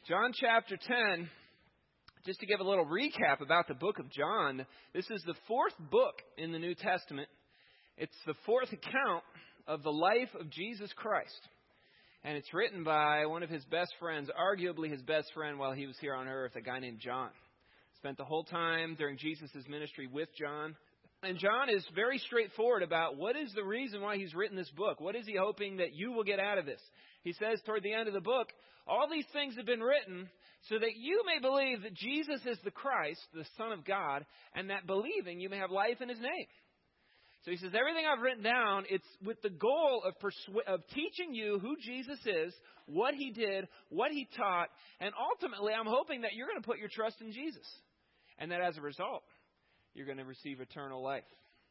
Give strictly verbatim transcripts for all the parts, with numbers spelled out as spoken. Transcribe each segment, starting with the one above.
John chapter ten, just to give a little recap about the book of John, this is the fourth book in the New Testament. It's the fourth account of the life of Jesus Christ. And it's written by one of his best friends, arguably his best friend while he was here on earth, a guy named John. Spent the whole time during Jesus' ministry with John. And John is very straightforward about what is the reason why he's written this book. What is he hoping that you will get out of this? He says toward the end of the book, all these things have been written so that you may believe that Jesus is the Christ, the Son of God, and that believing you may have life in his name. So he says, everything I've written down, it's with the goal of persu- of teaching you who Jesus is, what he did, what he taught, and ultimately I'm hoping that you're going to put your trust in Jesus. And that as a result, you're going to receive eternal life.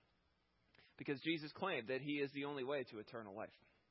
Because Jesus claimed that he is the only way to eternal life.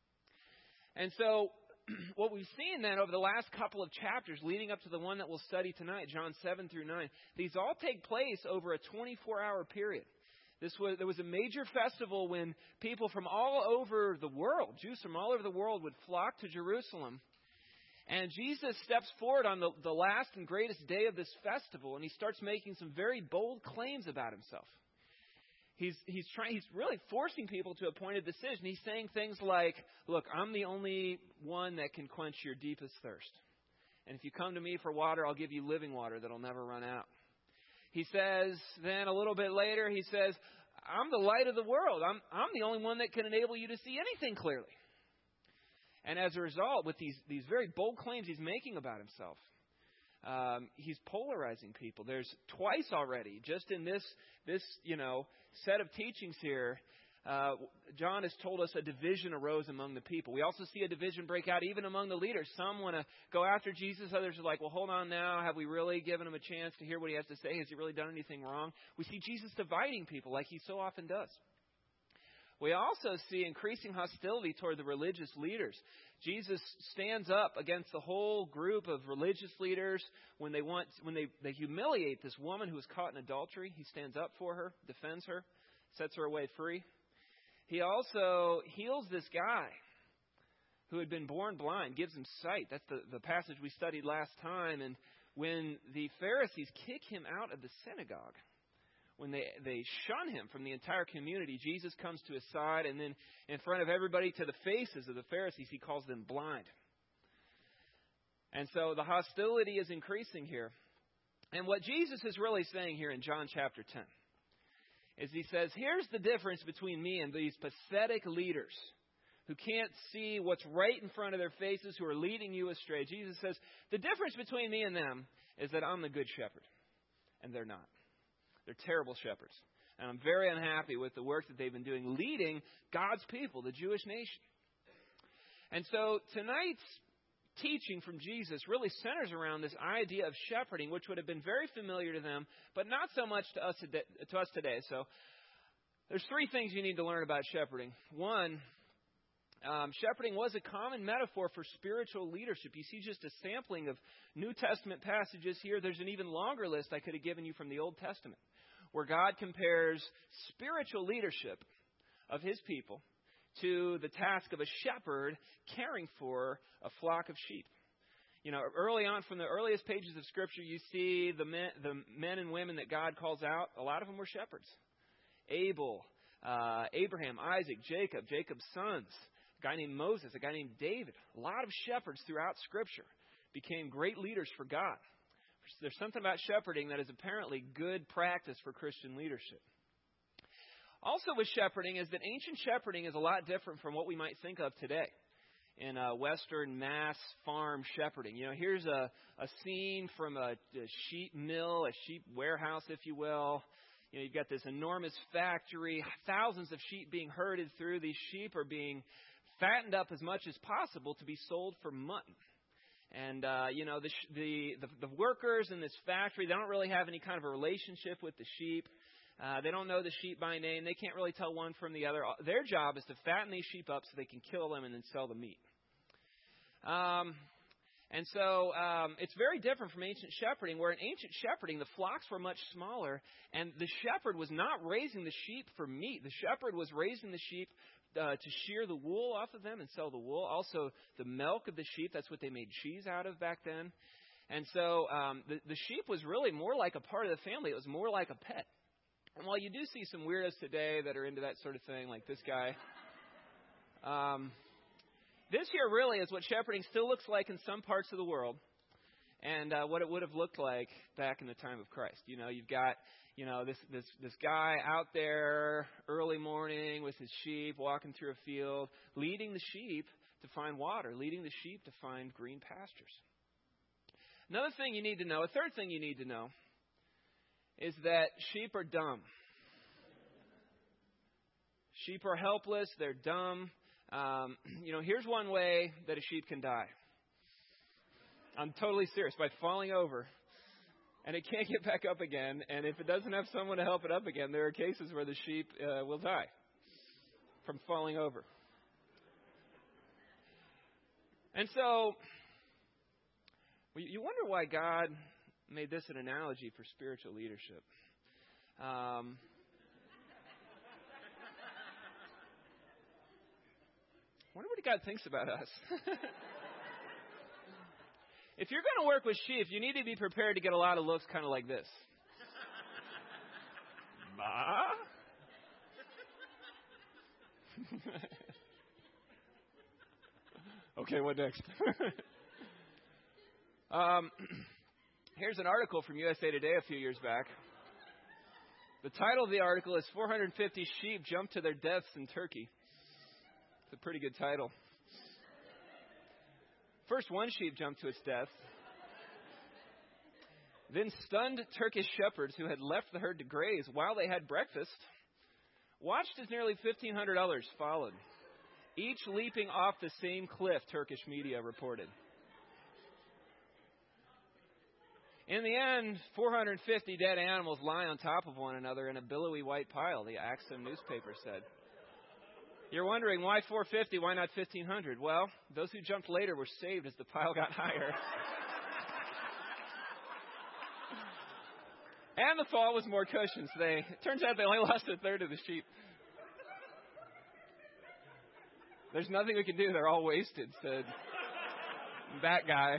And so what we've seen then over the last couple of chapters leading up to the one that we'll study tonight, John seven through nine, these all take place over a twenty-four hour period. This was, there was a major festival when people from all over the world, Jews from all over the world, would flock to Jerusalem. And Jesus steps forward on the, the last and greatest day of this festival, and he starts making some very bold claims about himself. He's he's trying. He's really forcing people to a point of decision. He's saying things like, "Look, I'm the only one that can quench your deepest thirst, and if you come to me for water, I'll give you living water that'll never run out." He says, then a little bit later, he says, "I'm the light of the world. I'm I'm the only one that can enable you to see anything clearly." And as a result, with these these very bold claims he's making about himself, Um, he's polarizing people. There's twice already, just in this, this you know, set of teachings here, uh, John has told us a division arose among the people. We also see a division break out even among the leaders. Some want to go after Jesus. Others are like, well, hold on now. Have we really given him a chance to hear what he has to say? Has he really done anything wrong? We see Jesus dividing people like he so often does. We also see increasing hostility toward the religious leaders. Jesus stands up against the whole group of religious leaders when they want, when they, they humiliate this woman who was caught in adultery. He stands up for her, defends her, sets her away free. He also heals this guy who had been born blind, gives him sight. That's the, the passage we studied last time. And when the Pharisees kick him out of the synagogue, when they, they shun him from the entire community, Jesus comes to his side, and then in front of everybody, to the faces of the Pharisees, he calls them blind. And so the hostility is increasing here. And what Jesus is really saying here in John chapter ten is he says, here's the difference between me and these pathetic leaders who can't see what's right in front of their faces, who are leading you astray. Jesus says, the difference between me and them is that I'm the good shepherd, and they're not. They're terrible shepherds. And I'm very unhappy with the work that they've been doing, leading God's people, the Jewish nation. And so tonight's teaching from Jesus really centers around this idea of shepherding, which would have been very familiar to them, but not so much to us today. To us today. So there's three things you need to learn about shepherding. One, Um, shepherding was a common metaphor for spiritual leadership. You see just a sampling of New Testament passages here. There's an even longer list I could have given you from the Old Testament, where God compares spiritual leadership of his people to the task of a shepherd caring for a flock of sheep. You know, early on, from the earliest pages of Scripture, you see the men, the men and women that God calls out. A lot of them were shepherds. Abel, uh, Abraham, Isaac, Jacob, Jacob's sons. A guy named Moses, a guy named David. A lot of shepherds throughout Scripture became great leaders for God. There's something about shepherding that is apparently good practice for Christian leadership. Also with shepherding is that ancient shepherding is a lot different from what we might think of today in uh, Western mass farm shepherding. You know, here's a, a scene from a, a sheep mill, a sheep warehouse, if you will. You know, you've got this enormous factory, thousands of sheep being herded through. These sheep are being fattened up as much as possible to be sold for mutton. And, uh, you know, the, the, the, the workers in this factory, they don't really have any kind of a relationship with the sheep. Uh, they don't know the sheep by name. They can't really tell one from the other. Their job is to fatten these sheep up so they can kill them and then sell the meat. Um, and so um, it's very different from ancient shepherding, where in ancient shepherding, the flocks were much smaller, and the shepherd was not raising the sheep for meat. The shepherd was raising the sheep uh, to shear the wool off of them and sell the wool. Also, the milk of the sheep, that's what they made cheese out of back then. And so um, the, the sheep was really more like a part of the family. It was more like a pet. And while you do see some weirdos today that are into that sort of thing, like this guy, um, this here really is what shepherding still looks like in some parts of the world, and uh, what it would have looked like back in the time of Christ. You know, you've got, you know, this this this guy out there early morning with his sheep, walking through a field, leading the sheep to find water, leading the sheep to find green pastures. Another thing you need to know, a third thing you need to know, is that sheep are dumb. Sheep are helpless. They're dumb. Um, you know, here's one way that a sheep can die. I'm totally serious. By falling over. And it can't get back up again. And if it doesn't have someone to help it up again, there are cases where the sheep uh, will die from falling over. And so, you wonder why God made this an analogy for spiritual leadership. Um, wonder what God thinks about us. If you're going to work with sheep, you need to be prepared to get a lot of looks kind of like this. Bah? Okay, what next? um, here's an article from U S A Today a few years back. The title of the article is four hundred fifty Sheep Jump to Their Deaths in Turkey. It's a pretty good title. First, one sheep jumped to its death. Then stunned Turkish shepherds who had left the herd to graze while they had breakfast watched as nearly fifteen hundred others followed, each leaping off the same cliff, Turkish media reported. In the end, four hundred fifty dead animals lie on top of one another in a billowy white pile, the Akşam newspaper said. You're wondering, why four hundred fifty, why not fifteen hundred? Well, those who jumped later were saved as the pile got higher. And the fall was more cushioned. So they, it turns out they only lost a third of the sheep. There's nothing we can do. They're all wasted, said that guy.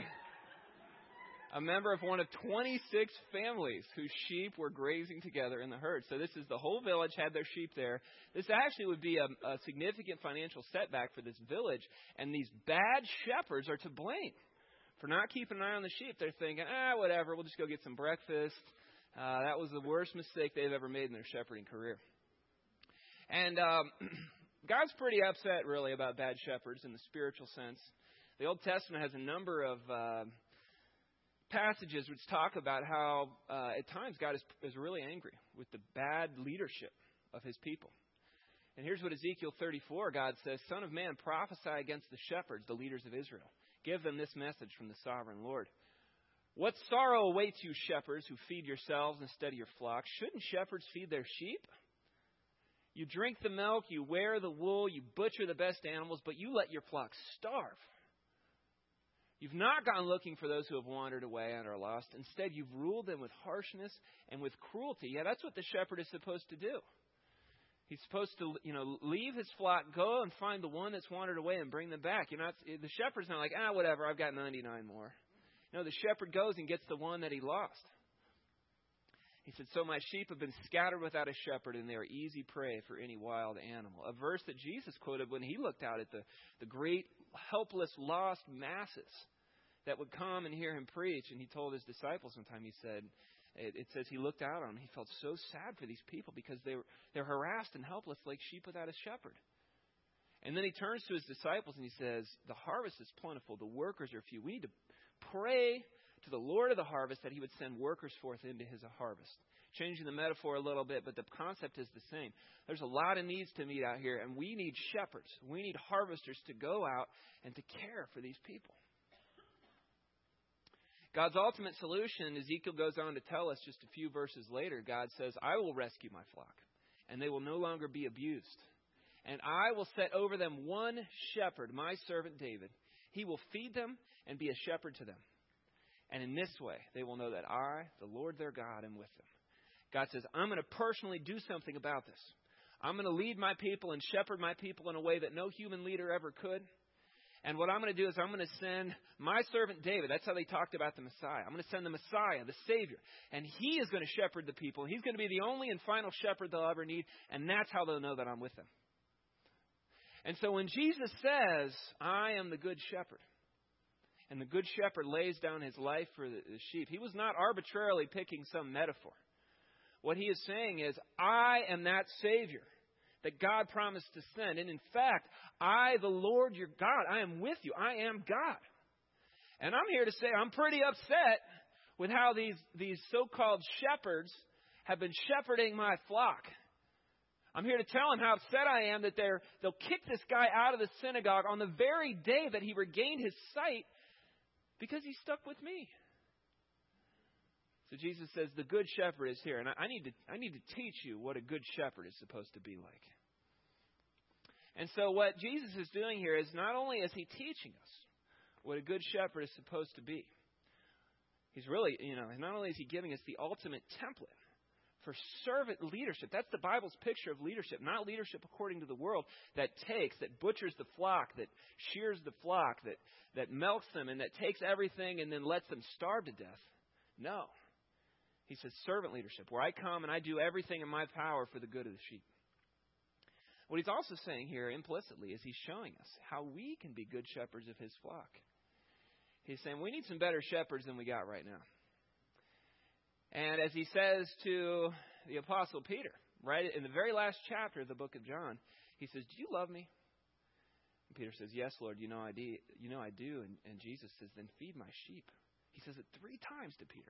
A member of one of twenty-six families whose sheep were grazing together in the herd. So this is the whole village had their sheep there. This actually would be a, a significant financial setback for this village. And these bad shepherds are to blame for not keeping an eye on the sheep. They're thinking, ah, whatever, we'll just go get some breakfast. Uh, that was the worst mistake they've ever made in their shepherding career. And um, God's pretty upset, really, about bad shepherds in the spiritual sense. The Old Testament has a number of uh, passages which talk about how uh, at times God is, is really angry with the bad leadership of his people. And here's what Ezekiel thirty-four, God says, Son of man, prophesy against the shepherds, the leaders of Israel. Give them this message from the sovereign Lord. What sorrow awaits you, shepherds, who feed yourselves instead of your flocks? Shouldn't shepherds feed their sheep? You drink the milk, you wear the wool, you butcher the best animals, but you let your flocks starve. You've not gone looking for those who have wandered away and are lost. Instead, you've ruled them with harshness and with cruelty. Yeah, that's what the shepherd is supposed to do. He's supposed to, you know, leave his flock, go and find the one that's wandered away and bring them back. You're not, the shepherd's not like, ah, whatever, I've got ninety-nine more. No, the shepherd goes and gets the one that he lost. He said, so my sheep have been scattered without a shepherd, and they are easy prey for any wild animal. A verse that Jesus quoted when he looked out at the, the great, helpless, lost masses that would come and hear him preach. And he told his disciples one time, he said, it, it says he looked out on them. He felt so sad for these people because they were, they're harassed and helpless like sheep without a shepherd. And then he turns to his disciples and he says, the harvest is plentiful, the workers are few. We need to pray to the Lord of the harvest that he would send workers forth into his harvest. Changing the metaphor a little bit, but the concept is the same. There's a lot of needs to meet out here, and we need shepherds. We need harvesters to go out and to care for these people. God's ultimate solution, Ezekiel goes on to tell us just a few verses later, God says, I will rescue my flock, and they will no longer be abused. And I will set over them one shepherd, my servant David. He will feed them and be a shepherd to them. And in this way, they will know that I, the Lord their God, am with them. God says, I'm going to personally do something about this. I'm going to lead my people and shepherd my people in a way that no human leader ever could. And what I'm going to do is I'm going to send my servant David. That's how they talked about the Messiah. I'm going to send the Messiah, the Savior. And he is going to shepherd the people. He's going to be the only and final shepherd they'll ever need. And that's how they'll know that I'm with them. And so when Jesus says, I am the good shepherd, and the good shepherd lays down his life for the sheep, he was not arbitrarily picking some metaphor. What he is saying is, I am that Savior that God promised to send. And in fact, I, the Lord your God, I am with you. I am God. And I'm here to say I'm pretty upset with how these, these so-called shepherds have been shepherding my flock. I'm here to tell him how upset I am that they're, they'll kick this guy out of the synagogue on the very day that he regained his sight because he stuck with me. So Jesus says, the good shepherd is here. And I need to I need to teach you what a good shepherd is supposed to be like. And so what Jesus is doing here is not only is he teaching us what a good shepherd is supposed to be, he's really, you know, not only is he giving us the ultimate template for servant leadership. That's the Bible's picture of leadership, not leadership according to the world that takes, that butchers the flock, that shears the flock, that, that milks them, and that takes everything and then lets them starve to death. No. He says servant leadership, where I come and I do everything in my power for the good of the sheep. What he's also saying here implicitly is he's showing us how we can be good shepherds of his flock. He's saying we need some better shepherds than we got right now. And as he says to the Apostle Peter, right in the very last chapter of the book of John, he says, do you love me? And Peter says, yes, Lord, you know I do. You know I do. And, and Jesus says, then feed my sheep. He says it three times to Peter.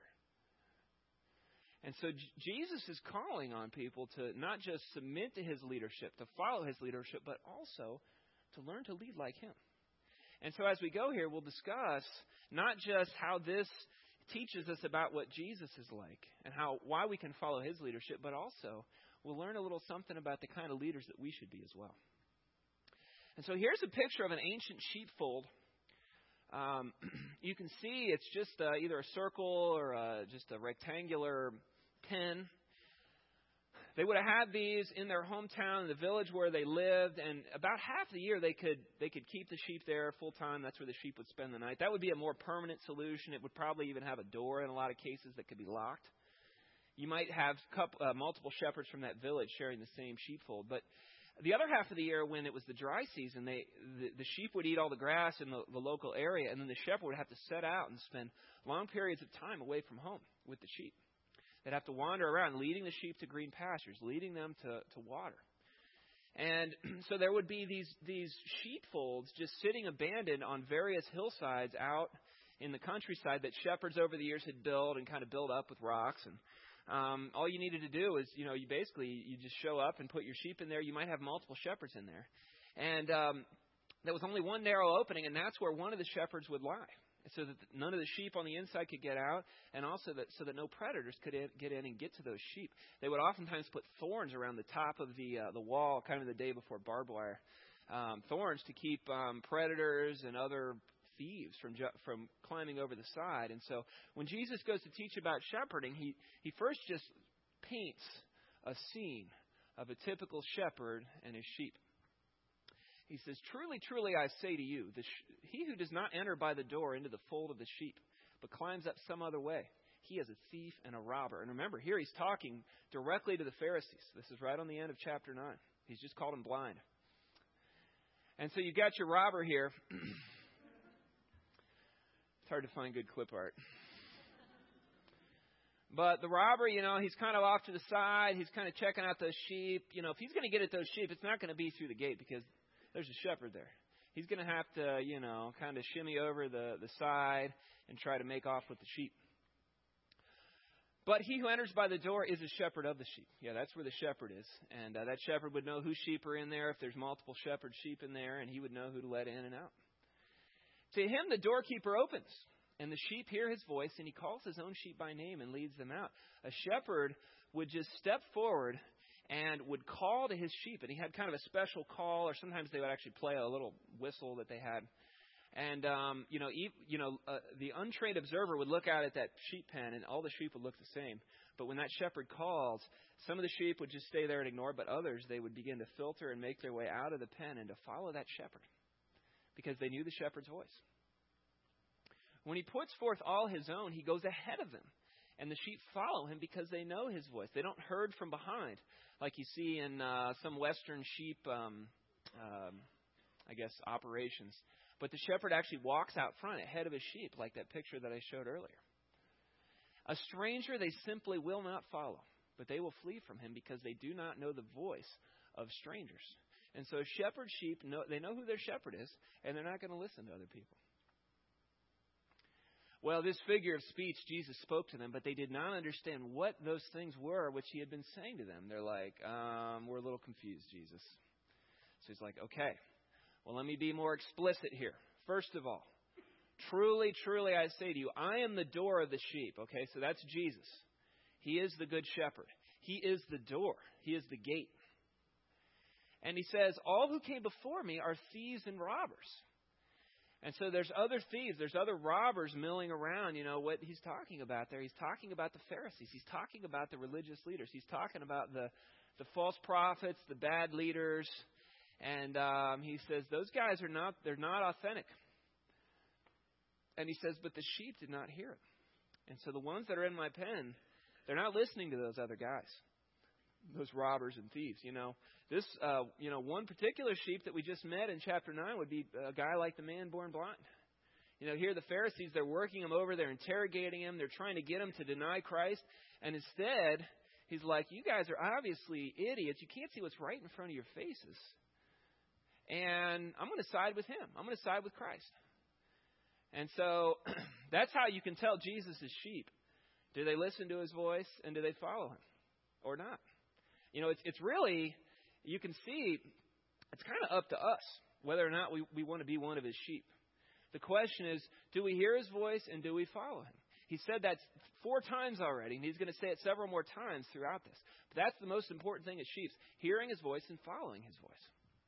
And so J- Jesus is calling on people to not just submit to his leadership, to follow his leadership, but also to learn to lead like him. And so as we go here, we'll discuss not just how this teaches us about what Jesus is like and how why we can follow his leadership, but also we'll learn a little something about the kind of leaders that we should be as well. And so here's a picture of an ancient sheepfold. Um, you can see it's just uh, either a circle or uh, just a rectangular pen. They would have had these in their hometown, in the village where they lived, and about half the year they could they could keep the sheep there full time. That's where the sheep would spend the night. That would be a more permanent solution. It would probably even have a door in a lot of cases that could be locked. You might have couple, uh, multiple shepherds from that village sharing the same sheepfold, but the other half of the year, when it was the dry season, they the, the sheep would eat all the grass in the, the local area, and then the shepherd would have to set out and spend long periods of time away from home with the sheep. They'd have to wander around, leading the sheep to green pastures, leading them to, to water. And so there would be these these sheepfolds just sitting abandoned on various hillsides out in the countryside that shepherds over the years had built and kind of built up with rocks. And Um, all you needed to do is, you know, you basically, you just show up and put your sheep in there. You might have multiple shepherds in there. And um, there was only one narrow opening, and that's where one of the shepherds would lie, so that none of the sheep on the inside could get out, and also that so that no predators could in, get in and get to those sheep. They would oftentimes put thorns around the top of the uh, the wall, kind of the day before barbed wire, um, thorns to keep um, predators and other thieves from from climbing over the side. And so when Jesus goes to teach about shepherding, he, he first just paints a scene of a typical shepherd and his sheep. He says, truly, truly, I say to you, the sh- he who does not enter by the door into the fold of the sheep, but climbs up some other way, he is a thief and a robber. And remember, here he's talking directly to the Pharisees. This is right on the end of chapter nine. He's just called them blind. And so you've got your robber here. It's hard to find good clip art. But the robber, you know, he's kind of off to the side. He's kind of checking out those sheep. You know, if he's going to get at those sheep, it's not going to be through the gate because there's a shepherd there. He's going to have to, you know, kind of shimmy over the, the side and try to make off with the sheep. But he who enters by the door is a shepherd of the sheep. Yeah, that's where the shepherd is. And uh, that shepherd would know whose sheep are in there, if there's multiple shepherd sheep in there, and he would know who to let in and out. To him, the doorkeeper opens, and the sheep hear his voice, and he calls his own sheep by name and leads them out. A shepherd would just step forward and would call to his sheep, and he had kind of a special call, or sometimes they would actually play a little whistle that they had. And, um, you know, e- you know, uh, the untrained observer would look out at that sheep pen, and all the sheep would look the same. But when that shepherd calls, some of the sheep would just stay there and ignore, but others, they would begin to filter and make their way out of the pen and to follow that shepherd. because they knew the shepherd's voice. When he puts forth all his own, he goes ahead of them. And the sheep follow him because they know his voice. They don't herd from behind like you see in uh, some Western sheep, um, um, I guess, operations. But the shepherd actually walks out front ahead of his sheep, like that picture that I showed earlier. A stranger they simply will not follow, but they will flee from him because they do not know the voice of strangers. And so shepherd sheep, know, they know who their shepherd is, and they're not going to listen to other people. Well, this figure of speech, Jesus spoke to them, but they did not understand what those things were which he had been saying to them. They're like, um, we're a little confused, Jesus. So he's like, okay, well, let me be more explicit here. First of all, truly, truly, I say to you, I am the door of the sheep. Okay, so that's Jesus. He is the good shepherd. He is the door. He is the gate. And he says, all who came before me are thieves and robbers. And so there's other thieves, there's other robbers milling around. You know what he's talking about there? He's talking about the Pharisees. He's talking about the religious leaders. He's talking about the, the false prophets, the bad leaders. And um, he says, those guys are not, they're not authentic. And he says, but the sheep did not hear it. And so the ones that are in my pen, they're not listening to those other guys, those robbers and thieves. You know, this, uh, you know, one particular sheep that we just met in chapter nine would be a guy like the man born blind. You know, here the Pharisees, they're working him over, they're interrogating him, they're trying to get him to deny Christ. And instead, he's like, you guys are obviously idiots. You can't see what's right in front of your faces. And I'm going to side with him. I'm going to side with Christ. And so that's how you can tell Jesus is sheep. Do they listen to his voice and do they follow him or not? You know, it's it's really, you can see, it's kind of up to us whether or not we, we want to be one of his sheep. The question is, do we hear his voice and do we follow him? He said that four times already, and he's going to say it several more times throughout this. But that's the most important thing as sheep, hearing his voice and following his voice.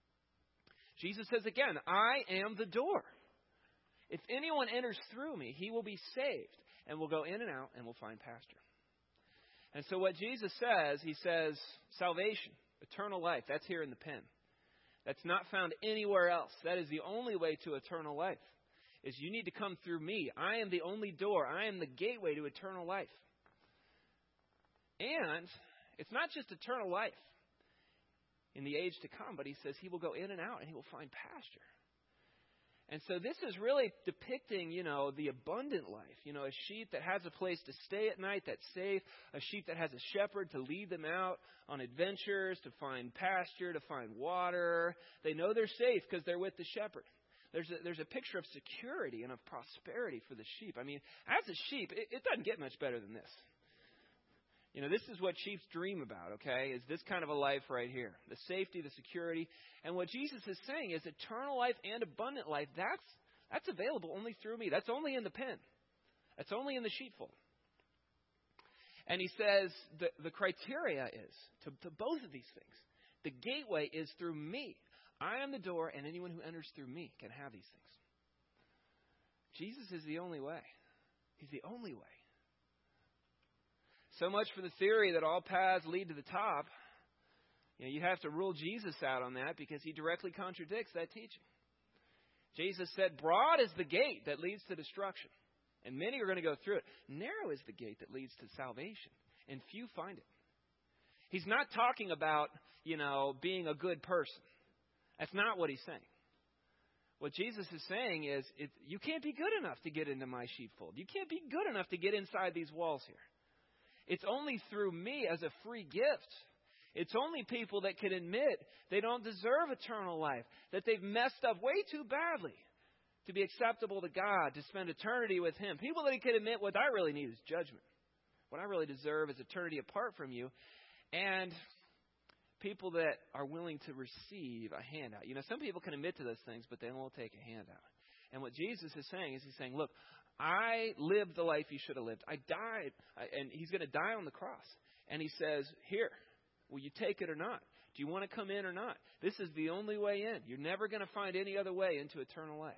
Jesus says again, I am the door. If anyone enters through me, he will be saved and will go in and out and will find pasture. And so what Jesus says, he says, salvation, eternal life, that's here in the pen. That's not found anywhere else. That is the only way to eternal life, is you need to come through me. I am the only door. I am the gateway to eternal life. And it's not just eternal life in the age to come, but he says he will go in and out and he will find pasture. And so this is really depicting, you know, the abundant life. You know, a sheep that has a place to stay at night that's safe. A sheep that has a shepherd to lead them out on adventures, to find pasture, to find water. They know they're safe because they're with the shepherd. There's a, there's a picture of security and of prosperity for the sheep. I mean, as a sheep, it, it doesn't get much better than this. You know, this is what sheep dream about, okay, is this kind of a life right here. The safety, the security. And what Jesus is saying is eternal life and abundant life, that's that's available only through me. That's only in the pen. That's only in the sheepfold. And he says the, the criteria is, to, to both of these things, the gateway is through me. I am the door, and anyone who enters through me can have these things. Jesus is the only way. He's the only way. So much for the theory that all paths lead to the top. You know, you have to rule Jesus out on that because he directly contradicts that teaching. Jesus said, broad is the gate that leads to destruction, and many are going to go through it. Narrow is the gate that leads to salvation, and few find it. He's not talking about, you know, being a good person. That's not what he's saying. What Jesus is saying is, it, you can't be good enough to get into my sheepfold. You can't be good enough to get inside these walls here. It's only through me as a free gift. It's only people that can admit they don't deserve eternal life, that they've messed up way too badly to be acceptable to God, to spend eternity with him. People that can admit what I really need is judgment. What I really deserve is eternity apart from you. And people that are willing to receive a handout. You know, some people can admit to those things, but they won't take a handout. And what Jesus is saying is he's saying, look, I lived the life you should have lived. I died, and he's going to die on the cross. And he says, here, will you take it or not? Do you want to come in or not? This is the only way in. You're never going to find any other way into eternal life.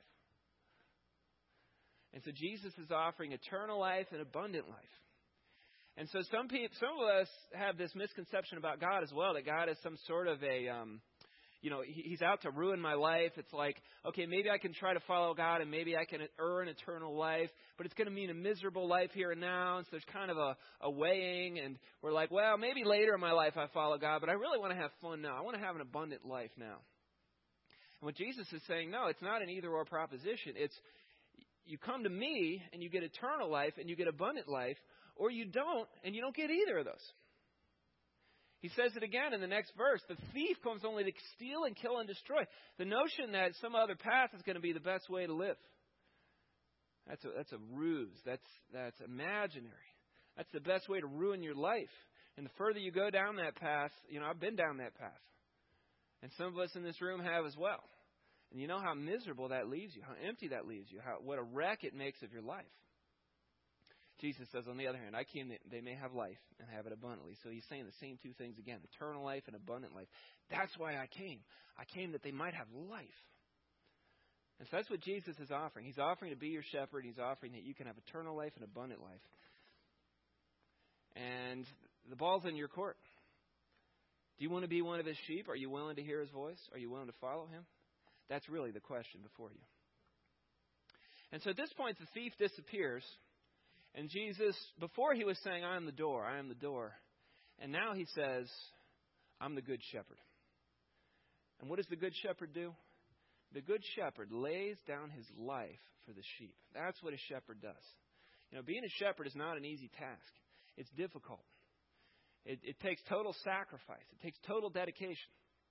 And so Jesus is offering eternal life and abundant life. And so some people, some of us have this misconception about God as well, that God is some sort of a, um, you know, he, he's out to ruin my life. It's like, okay, maybe I can try to follow God and maybe I can earn eternal life, but it's going to mean a miserable life here and now. And so there's kind of a, a weighing, and we're like, well, maybe later in my life I follow God, but I really want to have fun now. I want to have an abundant life now. And what Jesus is saying, no, it's not an either-or proposition. It's you come to me and you get eternal life and you get abundant life, or you don't and you don't get either of those. He says it again in the next verse. The thief comes only to steal and kill and destroy. The notion that some other path is going to be the best way to live. That's a, that's a ruse. That's, that's imaginary. That's the best way to ruin your life. And the further you go down that path, you know, I've been down that path. And some of us in this room have as well. And you know how miserable that leaves you, how empty that leaves you, how what a wreck it makes of your life. Jesus says, on the other hand, I came that they may have life and have it abundantly. So he's saying the same two things again, eternal life and abundant life. That's why I came. I came that they might have life. And so that's what Jesus is offering. He's offering to be your shepherd. He's offering that you can have eternal life and abundant life. And the ball's in your court. Do you want to be one of his sheep? Are you willing to hear his voice? Are you willing to follow him? That's really the question before you. And so at this point, the thief disappears. And Jesus, before he was saying, I am the door, I am the door. And now he says, I'm the good shepherd. And what does the good shepherd do? The good shepherd lays down his life for the sheep. That's what a shepherd does. You know, being a shepherd is not an easy task. It's difficult. It, it takes total sacrifice. It takes total dedication.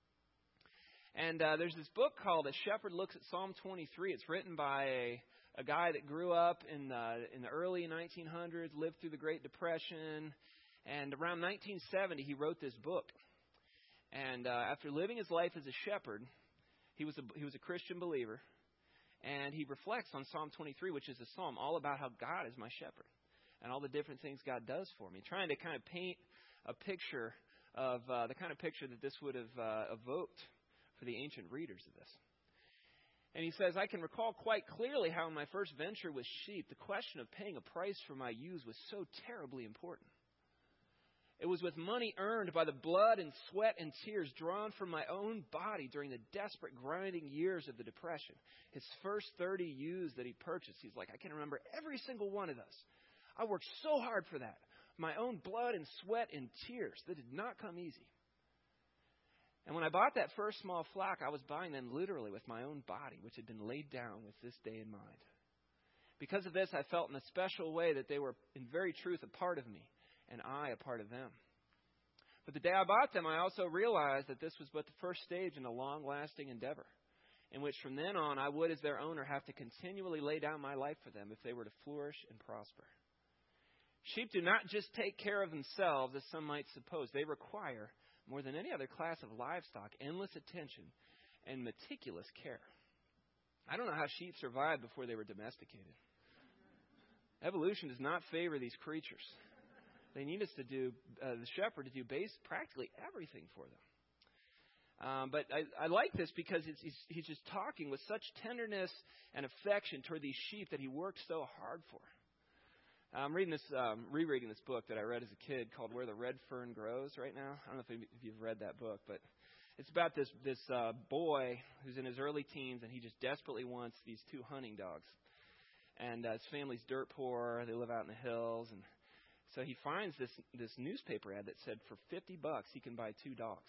And uh, there's this book called A Shepherd Looks at Psalm twenty-three. It's written by a, a guy that grew up in the, in the early nineteen hundreds, lived through the Great Depression. And around nineteen seventy, he wrote this book. And uh, after living his life as a shepherd, he was a, he was a Christian believer. And he reflects on Psalm twenty-three, which is a psalm all about how God is my shepherd and all the different things God does for me, trying to kind of paint a picture of uh, the kind of picture that this would have uh, evoked for the ancient readers of this. And he says, I can recall quite clearly how in my first venture with sheep, the question of paying a price for my ewes was so terribly important. It was with money earned by the blood and sweat and tears drawn from my own body during the desperate grinding years of the Depression. His first thirty ewes that he purchased, he's like, I can remember every single one of those. I worked so hard for that. My own blood and sweat and tears. That did not come easy. And when I bought that first small flock, I was buying them literally with my own body, which had been laid down with this day in mind. Because of this, I felt in a special way that they were in very truth a part of me, and I a part of them. But the day I bought them, I also realized that this was but the first stage in a long-lasting endeavor, in which from then on I would, as their owner, have to continually lay down my life for them if they were to flourish and prosper. Sheep do not just take care of themselves, as some might suppose. They require, more than any other class of livestock, endless attention and meticulous care. I don't know how sheep survived before they were domesticated. Evolution does not favor these creatures. They need us to do, uh, the shepherd to do base, practically everything for them. Um, but I, I like this because it's, he's, he's just talking with such tenderness and affection toward these sheep that he worked so hard for. I'm reading this, um, rereading this book that I read as a kid called Where the Red Fern Grows right now. I don't know if, if you've read that book, but it's about this this uh, boy who's in his early teens, and he just desperately wants these two hunting dogs. And uh, his family's dirt poor; they live out in the hills, and so he finds this this newspaper ad that said for fifty bucks he can buy two dogs.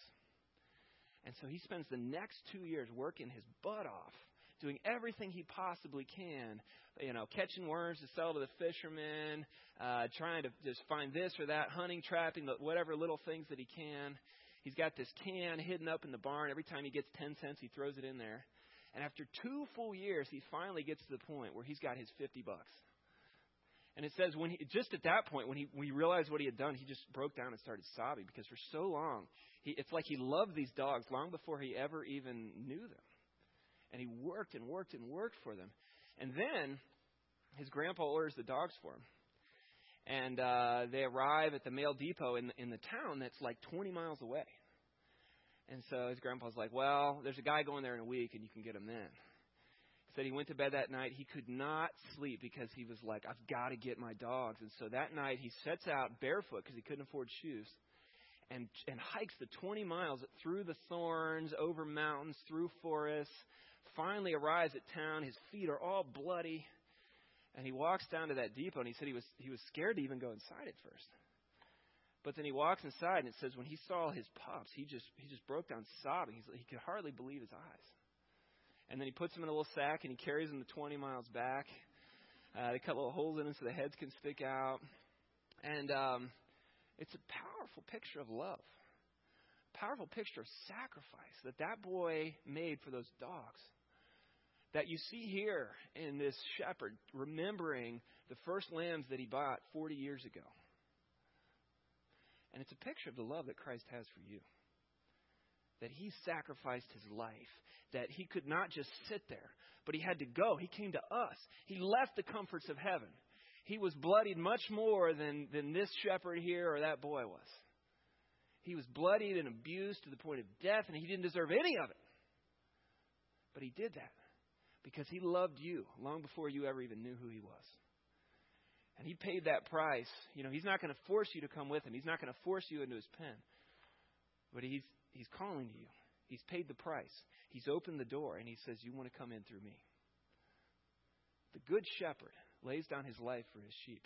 And so he spends the next two years working his butt off, doing everything he possibly can, you know, catching worms to sell to the fishermen, uh, trying to just find this or that, hunting, trapping, whatever little things that he can. He's got this can hidden up in the barn. Every time he gets ten cents, he throws it in there. And after two full years, he finally gets to the point where he's got his fifty bucks. And it says when he, just at that point, when he, when he realized what he had done, he just broke down and started sobbing because for so long, he, it's like he loved these dogs long before he ever even knew them. And he worked and worked and worked for them. And then his grandpa orders the dogs for him. And uh, they arrive at the mail depot in, in the town that's like twenty miles away. And so his grandpa's like, well, there's a guy going there in a week and you can get him then. He said he went to bed that night. He could not sleep because he was like, I've got to get my dogs. And so that night he sets out barefoot because he couldn't afford shoes. and and hikes the twenty miles through the thorns, over mountains, through forests, finally arrives at town. His feet are all bloody. And he walks down to that depot, and he said he was he was scared to even go inside at first. But then he walks inside, and it says when he saw his pups, he just he just broke down sobbing. He's, he could hardly believe his eyes. And then he puts them in a little sack, and he carries them the twenty miles back. Uh, they cut little holes in them so the heads can stick out. And um, it's a powerful picture of love, powerful picture of sacrifice that that boy made for those dogs. That you see here in this shepherd remembering the first lambs that he bought forty years ago. And it's a picture of the love that Christ has for you. That he sacrificed his life. That he could not just sit there, but he had to go. He came to us. He left the comforts of heaven. He was bloodied much more than, than this shepherd here or that boy was. He was bloodied and abused to the point of death, and he didn't deserve any of it. But he did that because he loved you long before you ever even knew who he was. And he paid that price. You know, he's not going to force you to come with him. He's not going to force you into his pen. But he's he's calling to you. He's paid the price. He's opened the door, and he says, you want to come in through me. The good shepherd lays down his life for his sheep.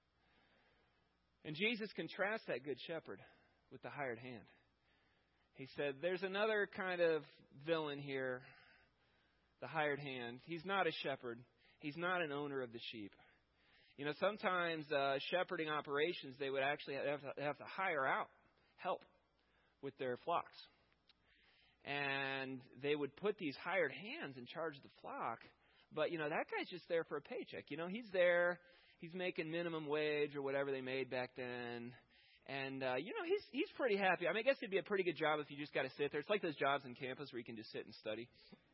And Jesus contrasts that good shepherd with the hired hand. He said, there's another kind of villain here, the hired hand. He's not a shepherd. He's not an owner of the sheep. You know, sometimes uh, shepherding operations, they would actually have to, have to hire out help with their flocks. And they would put these hired hands in charge of the flock. But, you know, that guy's just there for a paycheck. You know, he's there. He's making minimum wage or whatever they made back then. And, uh, you know, he's he's pretty happy. I mean, I guess it'd be a pretty good job if you just got to sit there. It's like those jobs on campus where you can just sit and study.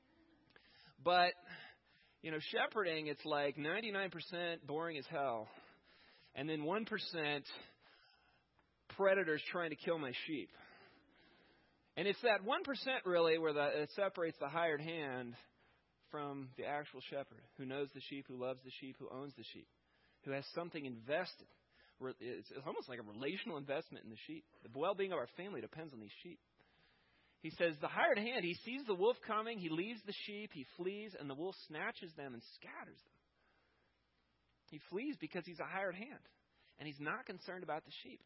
But, you know, shepherding, it's like ninety-nine percent boring as hell. And then one percent predators trying to kill my sheep. And it's that one percent really where the, it separates the hired hand from the actual shepherd who knows the sheep, who loves the sheep, who owns the sheep, who has something invested. It's almost like a relational investment in the sheep. The well-being of our family depends on these sheep. He says the hired hand, he sees the wolf coming, he leaves the sheep, he flees, and the wolf snatches them and scatters them. He flees because he's a hired hand, and he's not concerned about the sheep.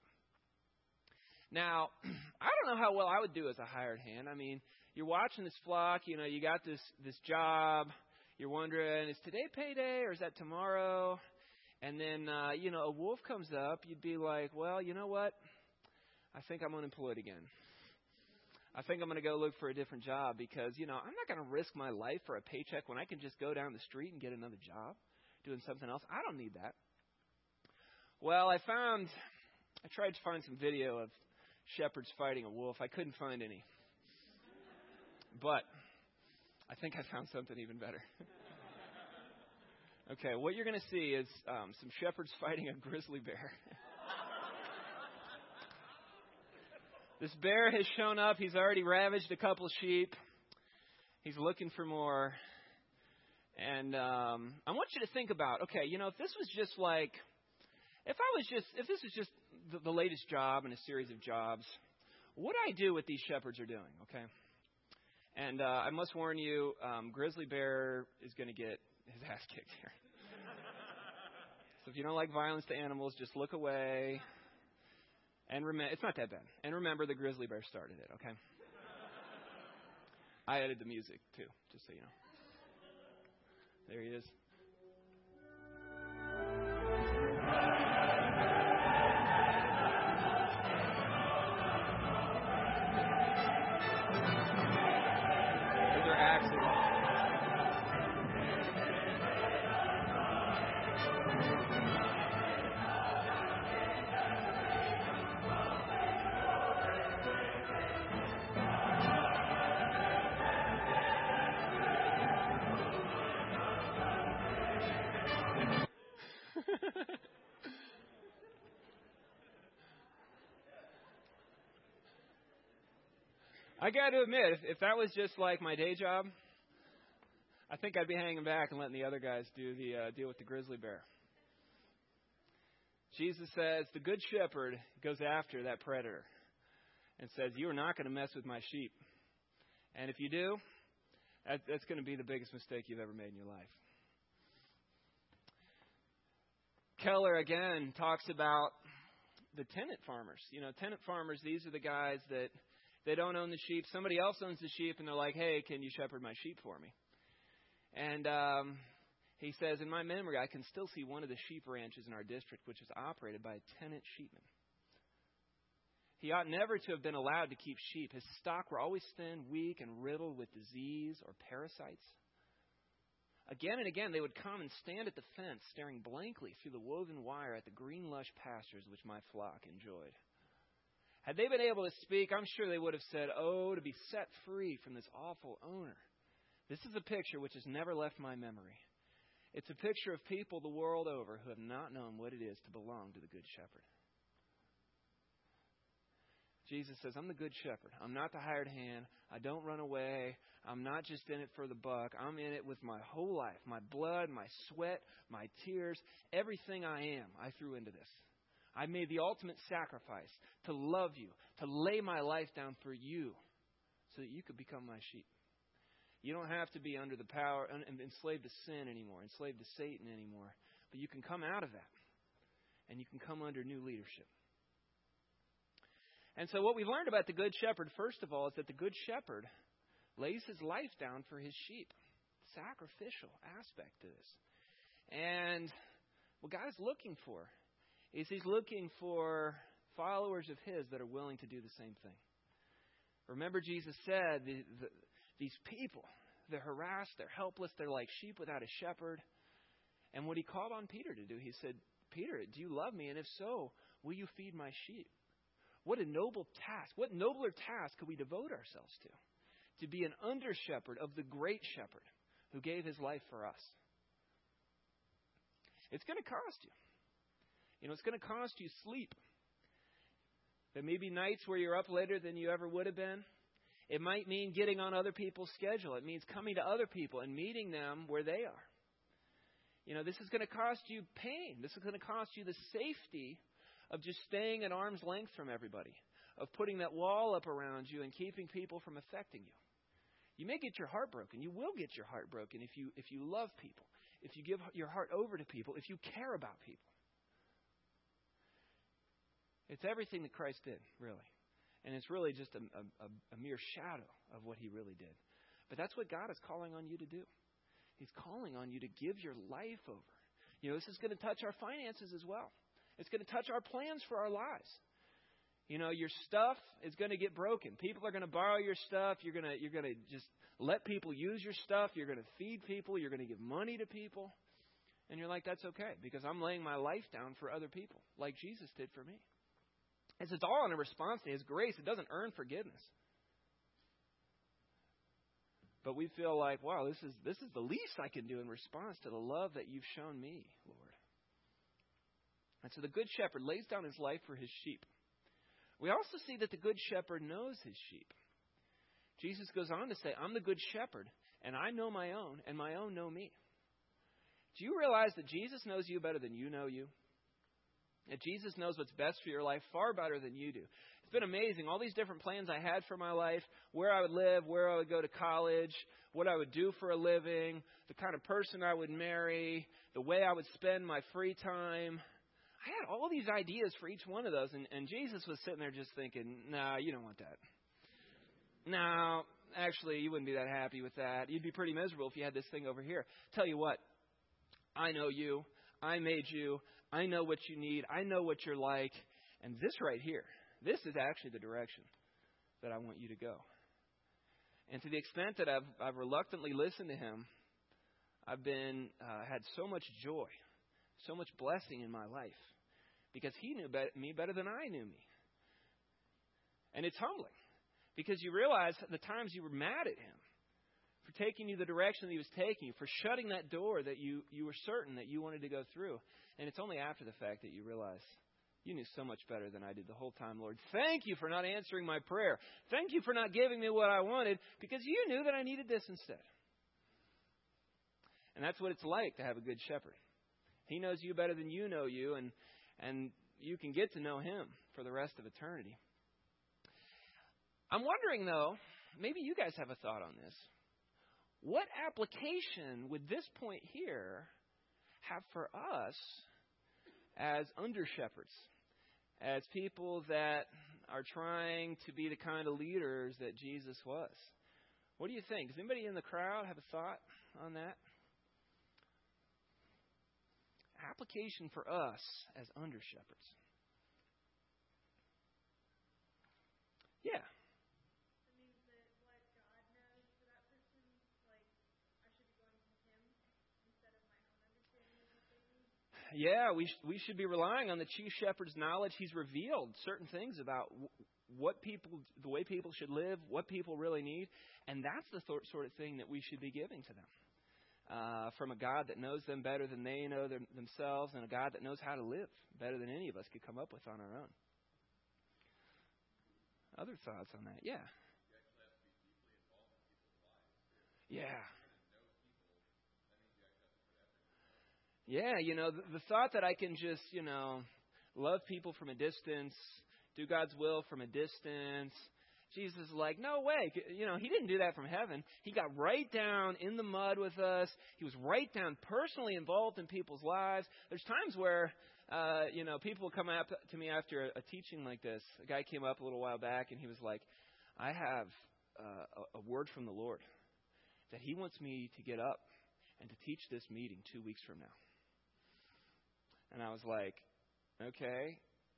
Now, I don't know how well I would do as a hired hand. I mean, you're watching this flock, you know, you got this, this job. You're wondering, is today payday or is that tomorrow? And then, uh, you know, a wolf comes up. You'd be like, well, you know what? I think I'm unemployed again. I think I'm going to go look for a different job because, you know, I'm not going to risk my life for a paycheck when I can just go down the street and get another job doing something else. I don't need that. Well, I found, I tried to find some video of shepherds fighting a wolf. I couldn't find any. But I think I found something even better. Okay, what you're going to see is um, some shepherds fighting a grizzly bear. This bear has shown up. He's already ravaged a couple sheep. He's looking for more. And um, I want you to think about, okay, you know, if this was just like, if I was just, if this was just the, the latest job in a series of jobs, what do I do what these shepherds are doing, okay? And uh, I must warn you, um, grizzly bear is going to get his ass kicked here. So if you don't like violence to animals, just look away. And remember, it's not that bad. And remember, the grizzly bear started it, okay? I added the music, too, just so you know. There he is. Those are axes. I got to admit, if, if that was just like my day job, I think I'd be hanging back and letting the other guys do the uh, deal with the grizzly bear. Jesus says the good shepherd goes after that predator. and says, you are not going to mess with my sheep. And if you do, that, that's going to be the biggest mistake you've ever made in your life. Keller, again, talks about the tenant farmers. You know, tenant farmers, these are the guys that they don't own the sheep. Somebody else owns the sheep, and they're like, hey, can you shepherd my sheep for me? And um, he says, in my memory, I can still see one of the sheep ranches in our district, which is operated by a tenant sheepman. He ought never to have been allowed to keep sheep. His stock were always thin, weak, and riddled with disease or parasites. Again and again, they would come and stand at the fence, staring blankly through the woven wire at the green, lush pastures which my flock enjoyed. Had they been able to speak, I'm sure they would have said, oh, to be set free from this awful owner. This is a picture which has never left my memory. It's a picture of people the world over who have not known what it is to belong to the Good Shepherd. Jesus says, I'm the good shepherd. I'm not the hired hand. I don't run away. I'm not just in it for the buck. I'm in it with my whole life, my blood, my sweat, my tears, everything I am, I threw into this. I made the ultimate sacrifice to love you, to lay my life down for you so that you could become my sheep. You don't have to be under the power, enslaved to sin anymore, enslaved to Satan anymore, but you can come out of that and you can come under new leadership. And so what we've learned about the Good Shepherd, first of all, is that the Good Shepherd lays his life down for his sheep. Sacrificial aspect to this. And what God is looking for is he's looking for followers of his that are willing to do the same thing. Remember, Jesus said, the, the, these people, they're harassed, they're helpless, they're like sheep without a shepherd. And what he called on Peter to do, he said, Peter, do you love me? And if so, will you feed my sheep? What a noble task. What nobler task could we devote ourselves to? To be an under-shepherd of the great shepherd who gave his life for us. It's going to cost you. You know, it's going to cost you sleep. There may be nights where you're up later than you ever would have been. It might mean getting on other people's schedule. It means coming to other people and meeting them where they are. You know, this is going to cost you pain. This is going to cost you the safety of just staying at arm's length from everybody, of putting that wall up around you and keeping people from affecting you. You may get your heart broken. You will get your heart broken if you if you love people, if you give your heart over to people, if you care about people. It's everything that Christ did, really. And it's really just a, a, a mere shadow of what he really did. But that's what God is calling on you to do. He's calling on you to give your life over. You know, this is going to touch our finances as well. It's going to touch our plans for our lives. You know, your stuff is going to get broken. People are going to borrow your stuff. You're going to you're going to just let people use your stuff. You're going to feed people. You're going to give money to people. And you're like, that's okay because I'm laying my life down for other people like Jesus did for me. It's, it's all in a response to his grace. It doesn't earn forgiveness. But we feel like, wow, this is this is the least I can do in response to the love that you've shown me, Lord. And so the Good Shepherd lays down his life for his sheep. We also see that the Good Shepherd knows his sheep. Jesus goes on to say, I'm the Good Shepherd, and I know my own, and my own know me. Do you realize that Jesus knows you better than you know you? That Jesus knows what's best for your life far better than you do. It's been amazing. All these different plans I had for my life, where I would live, where I would go to college, what I would do for a living, the kind of person I would marry, the way I would spend my free time. I had all these ideas for each one of those, and, and Jesus was sitting there just thinking, nah, you don't want that. No, actually, you wouldn't be that happy with that. You'd be pretty miserable if you had this thing over here. Tell you what, I know you. I made you. I know what you need. I know what you're like. And this right here, this is actually the direction that I want you to go. And to the extent that I've, I've reluctantly listened to him, I've been uh, had so much joy, so much blessing in my life. Because he knew be- me better than I knew me. And it's humbling. Because you realize the times you were mad at him for taking you the direction that he was taking you, for shutting that door that you, you were certain that you wanted to go through. And it's only after the fact that you realize you knew so much better than I did the whole time, Lord. Thank you for not answering my prayer. Thank you for not giving me what I wanted because you knew that I needed this instead. And that's what it's like to have a good shepherd. He knows you better than you know you, and and you can get to know him for the rest of eternity. I'm wondering, though, maybe you guys have a thought on this. What application would this point here have for us as under-shepherds, as people that are trying to be the kind of leaders that Jesus was? What do you think? Does anybody in the crowd have a thought on that? Application for us as under-shepherds. Yeah. It means that what God knows for that person, like, I should be going to Him instead of my own understanding of what they need. Yeah, we sh- we should be relying on the chief shepherd's knowledge. He's revealed certain things about w- what people, the way people should live, what people really need, and that's the th- sort of thing that we should be giving to them. Uh, from a God that knows them better than they know them, themselves, and a God that knows how to live better than any of us could come up with on our own. Other thoughts on that? Yeah. Yeah. Yeah, you know, the, the thought that I can just, you know, love people from a distance, do God's will from a distance. Jesus is like, no way. You know, He didn't do that from heaven. He got right down in the mud with us. He was right down personally involved in people's lives. There's times where, uh, you know, people come up to me after a, a teaching like this. A guy came up a little while back and he was like, I have uh, a, a word from the Lord that He wants me to get up and to teach this meeting two weeks from now. And I was like, okay.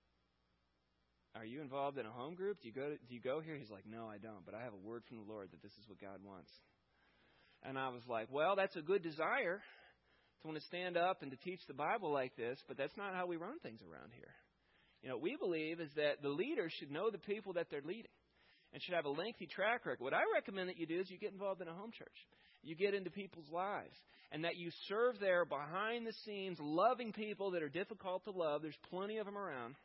Are you involved in a home group? Do you go to, do you go here? He's like, no, I don't. But I have a word from the Lord that this is what God wants. And I was like, well, that's a good desire to want to stand up and to teach the Bible like this, but that's not how we run things around here. You know, what we believe is that the leaders should know the people that they're leading and should have a lengthy track record. What I recommend that you do is you get involved in a home church. You get into people's lives, and that you serve there behind the scenes, loving people that are difficult to love. There's plenty of them around.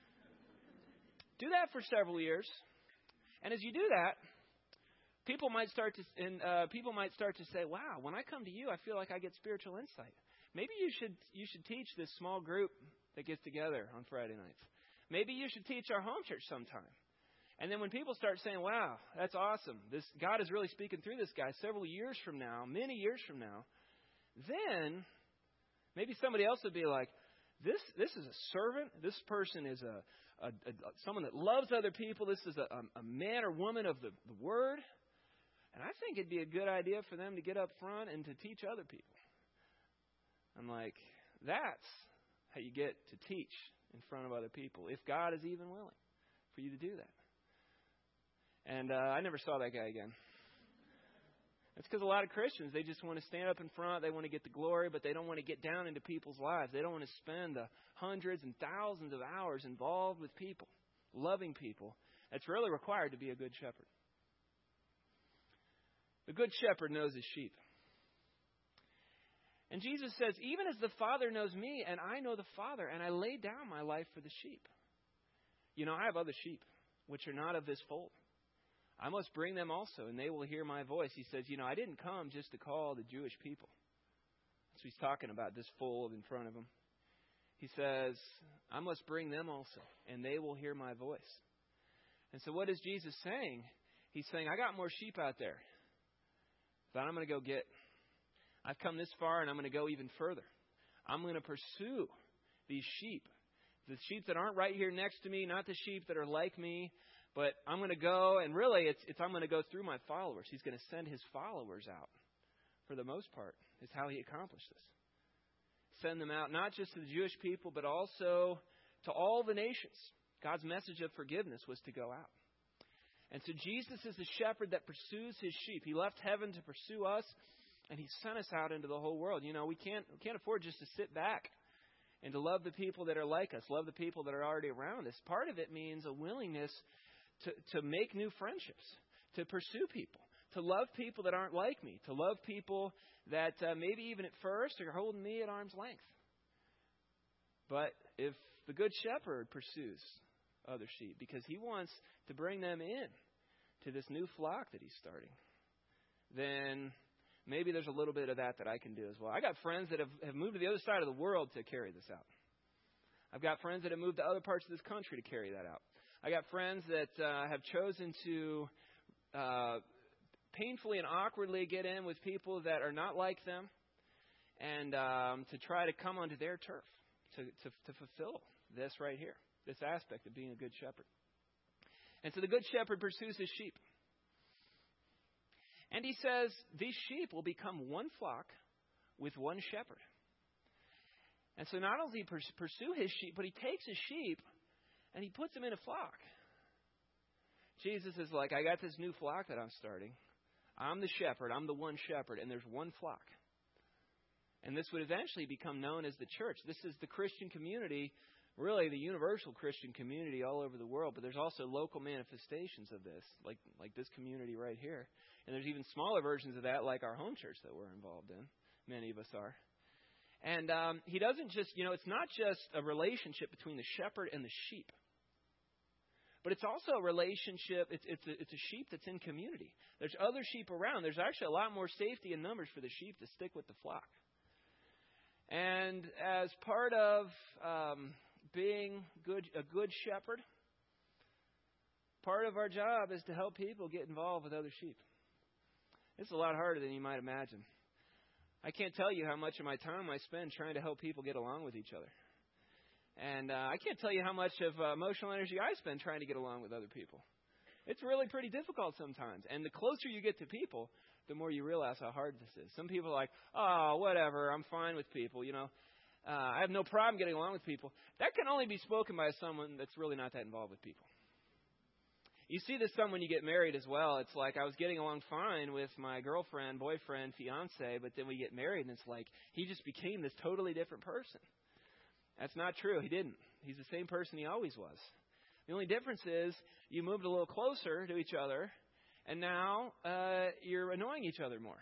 Do that for several years, and as you do that, people might start to and uh, people might start to say, "Wow, when I come to you, I feel like I get spiritual insight." Maybe you should you should teach this small group that gets together on Friday nights. Maybe you should teach our home church sometime. And then when people start saying, "Wow, that's awesome! This God is really speaking through this guy," several years from now, many years from now, then maybe somebody else would be like, "This this is a servant. This person is a A, a, someone that loves other people. This is a, a man or woman of the, the Word." And I think it'd be a good idea for them to get up front and to teach other people. I'm like, that's how you get to teach in front of other people, if God is even willing for you to do that. And uh, I never saw that guy again. It's because a lot of Christians, they just want to stand up in front. They want to get the glory, but they don't want to get down into people's lives. They don't want to spend the hundreds and thousands of hours involved with people, loving people. That's really required to be a good shepherd. The good shepherd knows his sheep. And Jesus says, even as the Father knows me, and I know the Father, and I lay down my life for the sheep. You know, I have other sheep, which are not of this fold. I must bring them also, and they will hear my voice. He says, you know, I didn't come just to call the Jewish people. That's what he's talking about, this fold in front of him. He says, I must bring them also, and they will hear my voice. And so what is Jesus saying? He's saying, I got more sheep out there that I'm going to go get. I've come this far, and I'm going to go even further. I'm going to pursue these sheep. The sheep that aren't right here next to me, not the sheep that are like me, but I'm going to go, and really, it's, it's I'm going to go through my followers. He's going to send his followers out, for the most part, is how he accomplished this. Send them out, not just to the Jewish people, but also to all the nations. God's message of forgiveness was to go out. And so Jesus is the shepherd that pursues his sheep. He left heaven to pursue us, and he sent us out into the whole world. You know, we can't we can't afford just to sit back and to love the people that are like us, love the people that are already around us. Part of it means a willingness to, to make new friendships, to pursue people, to love people that aren't like me, to love people that uh, maybe even at first are holding me at arm's length. But if the good shepherd pursues other sheep because he wants to bring them in to this new flock that he's starting, then maybe there's a little bit of that that I can do as well. I got friends that have, have moved to the other side of the world to carry this out. I've got friends that have moved to other parts of this country to carry that out. I got friends that uh, have chosen to uh, painfully and awkwardly get in with people that are not like them, and um, to try to come onto their turf to, to, to fulfill this right here, this aspect of being a good shepherd. And so the good shepherd pursues his sheep. And he says these sheep will become one flock with one shepherd. And so not only does he pursue his sheep, but he takes his sheep and he puts them in a flock. Jesus is like, I got this new flock that I'm starting. I'm the shepherd. I'm the one shepherd, and there's one flock. And this would eventually become known as the church. This is the Christian community, really the universal Christian community all over the world. But there's also local manifestations of this, like like this community right here. And there's even smaller versions of that, like our home church that we're involved in. Many of us are. And um, he doesn't just, you know, it's not just a relationship between the shepherd and the sheep. But it's also a relationship, it's, it's, a, it's a sheep that's in community. There's other sheep around. There's actually a lot more safety in numbers for the sheep to stick with the flock. And as part of um, being good, a good shepherd, part of our job is to help people get involved with other sheep. It's a lot harder than you might imagine. I can't tell you how much of my time I spend trying to help people get along with each other. And uh, I can't tell you how much of uh, emotional energy I spend trying to get along with other people. It's really pretty difficult sometimes. And the closer you get to people, the more you realize how hard this is. Some people are like, oh, whatever, I'm fine with people. You know, uh, I have no problem getting along with people. That can only be spoken by someone that's really not that involved with people. You see this some when you get married as well. It's like I was getting along fine with my girlfriend, boyfriend, fiance, but then we get married and it's like he just became this totally different person. That's not true. He didn't. He's the same person he always was. The only difference is you moved a little closer to each other, and now uh, you're annoying each other more.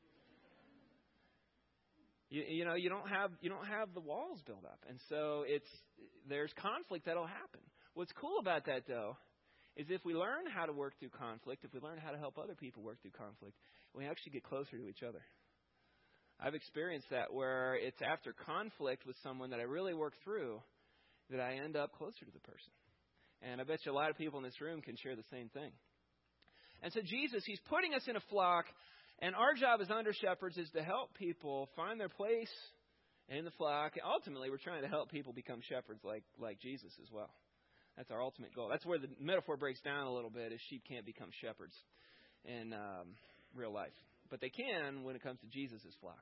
You, you know, you don't have you don't have the walls built up, and so it's there's conflict that'll happen. What's cool about that, though, is if we learn how to work through conflict, if we learn how to help other people work through conflict, we actually get closer to each other. I've experienced that where it's after conflict with someone that I really work through that I end up closer to the person. And I bet you a lot of people in this room can share the same thing. And so Jesus, he's putting us in a flock, and our job as under shepherds is to help people find their place in the flock. Ultimately, we're trying to help people become shepherds like, like Jesus as well. That's our ultimate goal. That's where the metaphor breaks down a little bit, is sheep can't become shepherds in um, real life. But they can when it comes to Jesus' flock.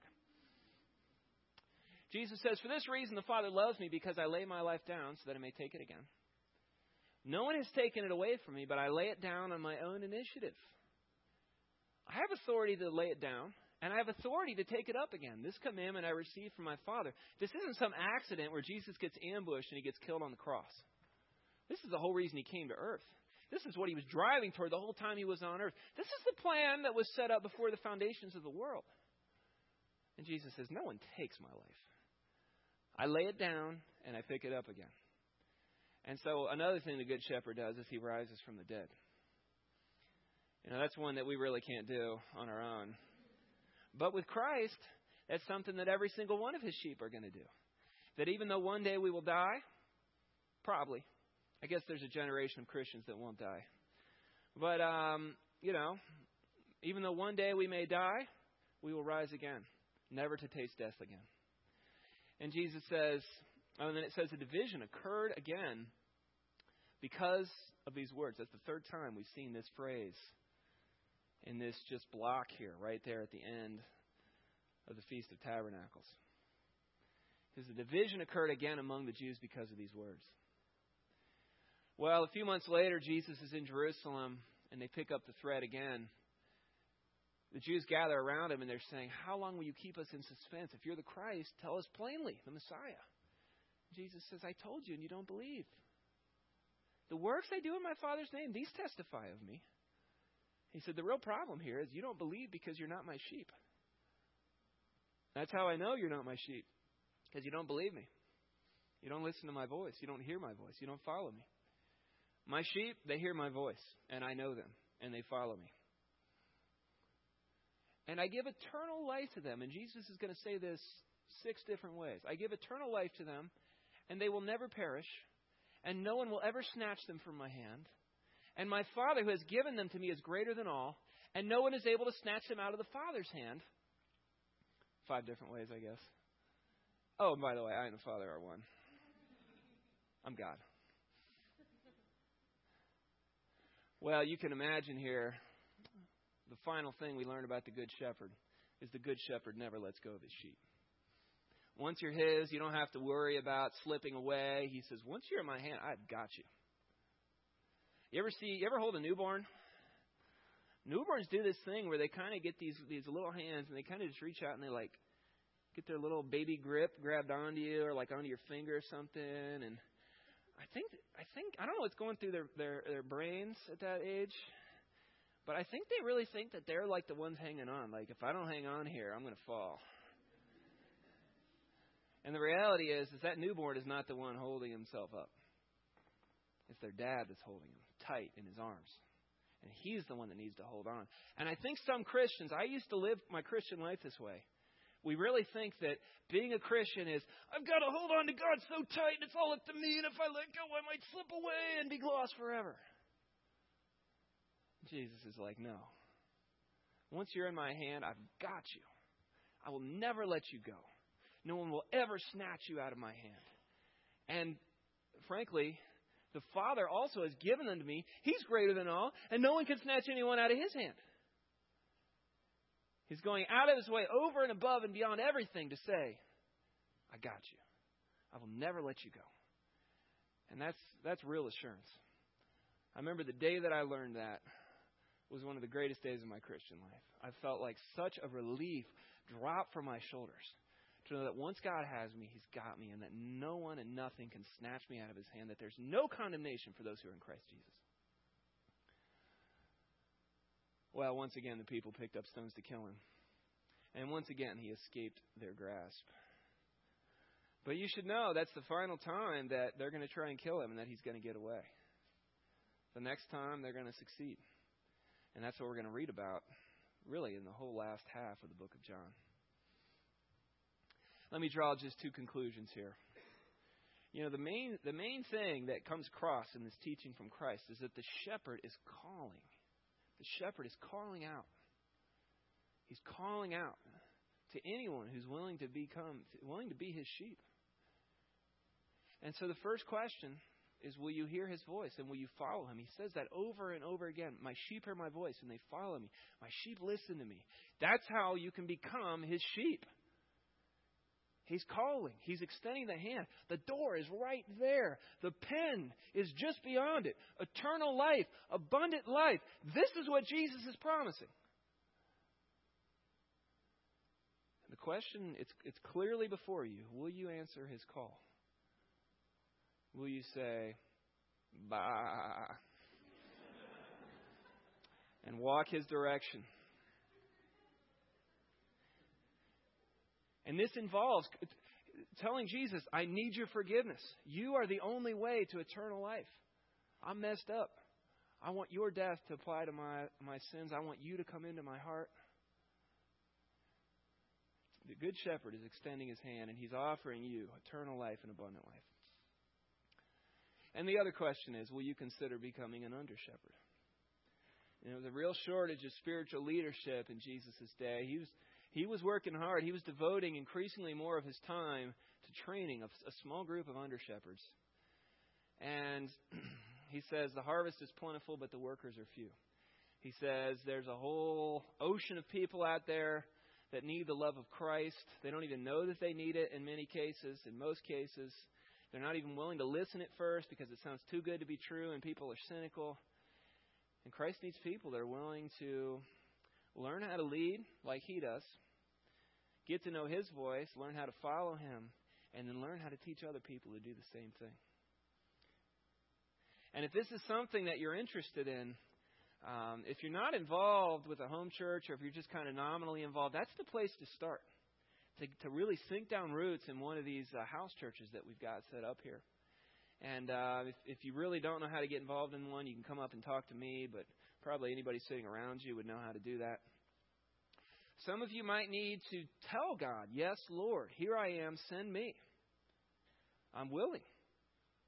Jesus says, for this reason the Father loves me, because I lay my life down so that I may take it again. No one has taken it away from me, but I lay it down on my own initiative. I have authority to lay it down, and I have authority to take it up again. This commandment I received from my Father. This isn't some accident where Jesus gets ambushed and he gets killed on the cross. This is the whole reason he came to earth. This is what he was driving toward the whole time he was on earth. This is the plan that was set up before the foundations of the world. And Jesus says, no one takes my life. I lay it down and I pick it up again. And so another thing the Good Shepherd does is he rises from the dead. You know, that's one that we really can't do on our own. But with Christ, that's something that every single one of his sheep are going to do. That even though one day we will die, probably. I guess there's a generation of Christians that won't die. But, um, you know, even though one day we may die, we will rise again, never to taste death again. And Jesus says, oh, and then it says a division occurred again because of these words. That's the third time we've seen this phrase in this just block here, right there at the end of the Feast of Tabernacles. Because the division occurred again among the Jews because of these words. Well, a few months later, Jesus is in Jerusalem, and they pick up the thread again. The Jews gather around him, and they're saying, how long will you keep us in suspense? If you're the Christ, tell us plainly, the Messiah. Jesus says, I told you, and you don't believe. The works I do in my Father's name, these testify of me. He said, the real problem here is you don't believe because you're not my sheep. That's how I know you're not my sheep, because you don't believe me. You don't listen to my voice. You don't hear my voice. You don't follow me. My sheep, they hear my voice, and I know them, and they follow me. And I give eternal life to them. And Jesus is going to say this six different ways. I give eternal life to them, and they will never perish, and no one will ever snatch them from my hand. And my Father who has given them to me is greater than all, and no one is able to snatch them out of the Father's hand. Five different ways, I guess. Oh, and by the way, I and the Father are one. I'm God. Well, you can imagine here, the final thing we learn about the Good Shepherd is the Good Shepherd never lets go of his sheep. Once you're his, you don't have to worry about slipping away. He says, once you're in my hand, I've got you. You ever see, you ever hold a newborn? Newborns do this thing where they kind of get these these little hands and they kind of just reach out and they like get their little baby grip grabbed onto you or like onto your finger or something. And I think I think I don't know what's going through their, their, their brains at that age, but I think they really think that they're like the ones hanging on. Like, if I don't hang on here, I'm going to fall. And the reality is, is that newborn is not the one holding himself up. It's their dad that's holding him tight in his arms. And he's the one that needs to hold on. And I think some Christians, I used to live my Christian life this way. We really think that being a Christian is, I've got to hold on to God so tight and it's all up to me. And if I let go, I might slip away and be lost forever. Jesus is like, no. Once you're in my hand, I've got you. I will never let you go. No one will ever snatch you out of my hand. And frankly, the Father also has given them to me. He's greater than all, and no one can snatch anyone out of his hand. He's going out of his way over and above and beyond everything to say, I got you. I will never let you go. And that's that's real assurance. I remember the day that I learned that was one of the greatest days of my Christian life. I felt like such a relief drop from my shoulders to know that once God has me, he's got me, and that no one and nothing can snatch me out of his hand, that there's no condemnation for those who are in Christ Jesus. Well, once again, the people picked up stones to kill him. And once again, he escaped their grasp. But you should know that's the final time that they're going to try and kill him and that he's going to get away. The next time, they're going to succeed. And that's what we're going to read about, really, in the whole last half of the book of John. Let me draw just two conclusions here. You know, the main the main thing that comes across in this teaching from Christ is that the shepherd is calling. The shepherd is calling out. He's calling out to anyone who's willing to become willing to be his sheep. And so the first question is, will you hear his voice and will you follow him? He says that over and over again. My sheep hear my voice and they follow me. My sheep listen to me. That's how you can become his sheep. He's calling. He's extending the hand. The door is right there. The pen is just beyond it. Eternal life, abundant life. This is what Jesus is promising. The question, it's, it's clearly before you. Will you answer his call? Will you say, bah, and walk his direction? And this involves telling Jesus, I need your forgiveness. You are the only way to eternal life. I'm messed up. I want your death to apply to my, my sins. I want you to come into my heart. The Good Shepherd is extending his hand, and he's offering you eternal life and abundant life. And the other question is, will you consider becoming an under-shepherd? You know, there was a real shortage of spiritual leadership in Jesus' day. He was He was working hard. He was devoting increasingly more of his time to training a, a small group of under-shepherds. And he says, the harvest is plentiful, but the workers are few. He says there's a whole ocean of people out there that need the love of Christ. They don't even know that they need it in many cases. In most cases, they're not even willing to listen at first because it sounds too good to be true and people are cynical. And Christ needs people that are willing to learn how to lead like he does, get to know his voice, learn how to follow him, and then learn how to teach other people to do the same thing. And if this is something that you're interested in, um, if you're not involved with a home church or if you're just kind of nominally involved, that's the place to start, to, to really sink down roots in one of these uh, house churches that we've got set up here. And uh, if, if you really don't know how to get involved in one, you can come up and talk to me, but probably anybody sitting around you would know how to do that. Some of you might need to tell God, yes, Lord, here I am, send me. I'm willing.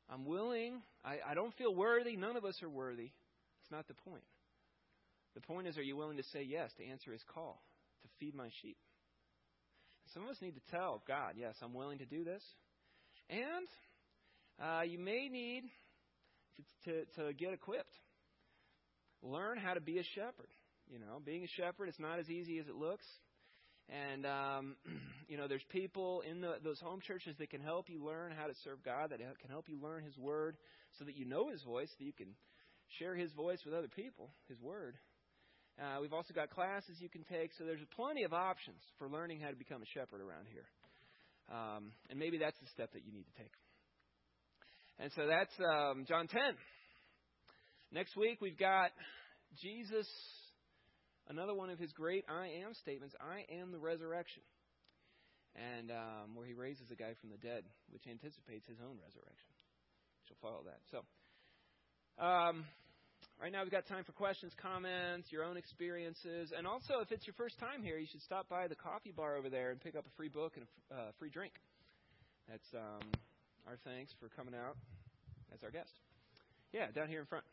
I'm willing. I, I don't feel worthy. None of us are worthy. It's not the point. The point is, are you willing to say yes, to answer His call, to feed my sheep? Some of us need to tell God, yes, I'm willing to do this. And uh, you may need to, to, to get equipped. Learn how to be a shepherd. You know, being a shepherd is not as easy as it looks. And, um, you know, there's people in the, those home churches that can help you learn how to serve God, that can help you learn His Word so that you know His voice, so that you can share His voice with other people, His Word. Uh, we've also got classes you can take, so there's plenty of options for learning how to become a shepherd around here. Um, and maybe that's the step that you need to take. And so that's um, John ten. Next week we've got Jesus, another one of His great I am statements, I am the resurrection. And um, where He raises a guy from the dead, which anticipates His own resurrection. She'll follow that. So, um, right now we've got time for questions, comments, your own experiences. And also, if it's your first time here, you should stop by the coffee bar over there and pick up a free book and a uh, free drink. That's um, our thanks for coming out as our guest. Yeah, down here in front.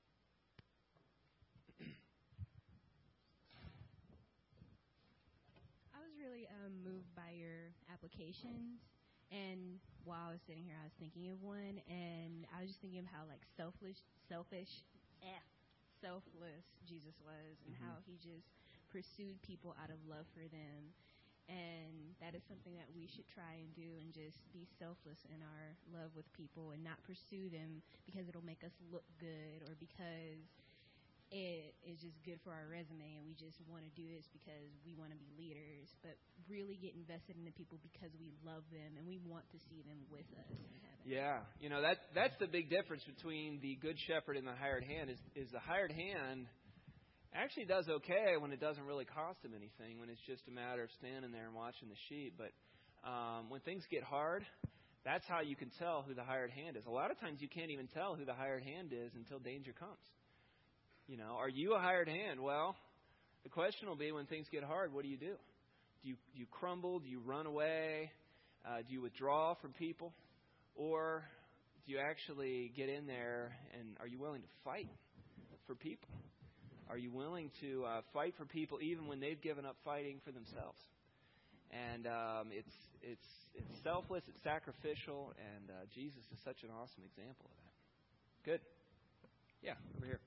I was really um, moved by your applications. And while I was sitting here, I was thinking of one. And I was just thinking of how, like, selfish, selfish, eh, selfless Jesus was, and mm-hmm. how He just pursued people out of love for them. And that is something that we should try and do, and just be selfless in our love with people and not pursue them because it'll make us look good or because it is just good for our resume and we just want to do this because we want to be leaders, but really get invested in the people because we love them and we want to see them with us in heaven. Yeah, you know, that that's the big difference between the good shepherd and the hired hand is, is the hired hand actually does okay when it doesn't really cost him anything, when it's just a matter of standing there and watching the sheep. But um, when things get hard, that's how you can tell who the hired hand is. A lot of times you can't even tell who the hired hand is until danger comes. You know, are you a hired hand? Well, the question will be when things get hard, what do you do? Do you, do you crumble? Do you run away? Uh, do you withdraw from people? Or do you actually get in there and are you willing to fight for people? Are you willing to uh, fight for people even when they've given up fighting for themselves? And um, it's it's it's selfless, it's sacrificial, and uh, Jesus is such an awesome example of that. Good. Yeah, over here.